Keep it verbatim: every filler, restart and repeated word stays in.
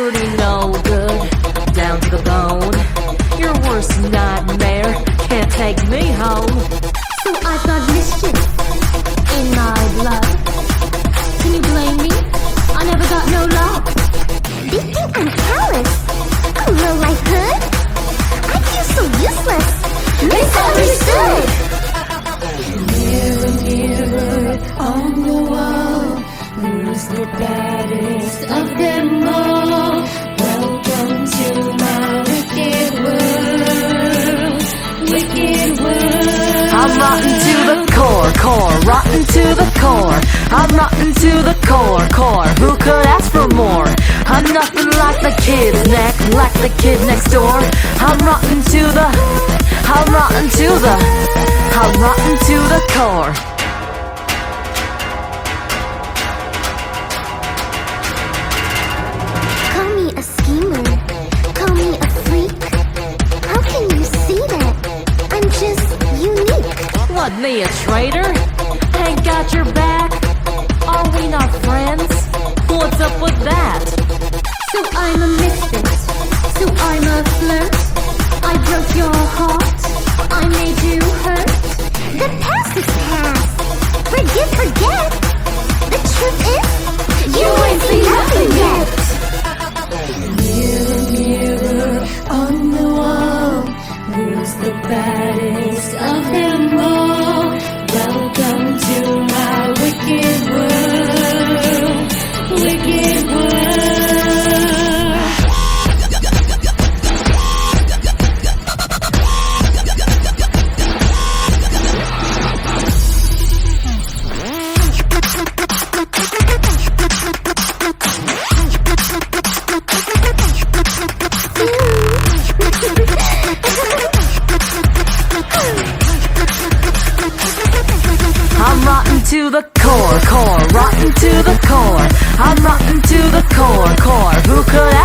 dirty, no good, down to the bone. Your worst nightmare can't take me home. So I've got mischief in my blood. Can you blame me? I never got no love. They think I'm callous, a real life hood. I feel so useless, misunderstood. Mirror, mirror on the wall, who's the baddest of them all? Welcome to my wicked world, wicked world. I'm rotten to the core, core, rotten to the core. I'm rotten to the core, core. Who could ask for more? I'm nothing like the kid's neck, like the kid next door. I'm rotten to the, I'm rotten to the, I'm rotten to the core. Call me a schemer, call me a freak. How can you see that? I'm just unique. What, me a traitor? Ain't got your back? Are we not friends? What's up with that? So I'm a misfit, so I'm a flirt. I broke your heart, I made you hurt. The past is past, forgive, forget. The truth is, you ain't seen nothing yet. Mirror, mirror on the wall, who's the baddest of them all? Welcome to my wicked world, wicked world. I'm rotten to the core, core, rotten to the core. I'm rotten to the core, core. Who could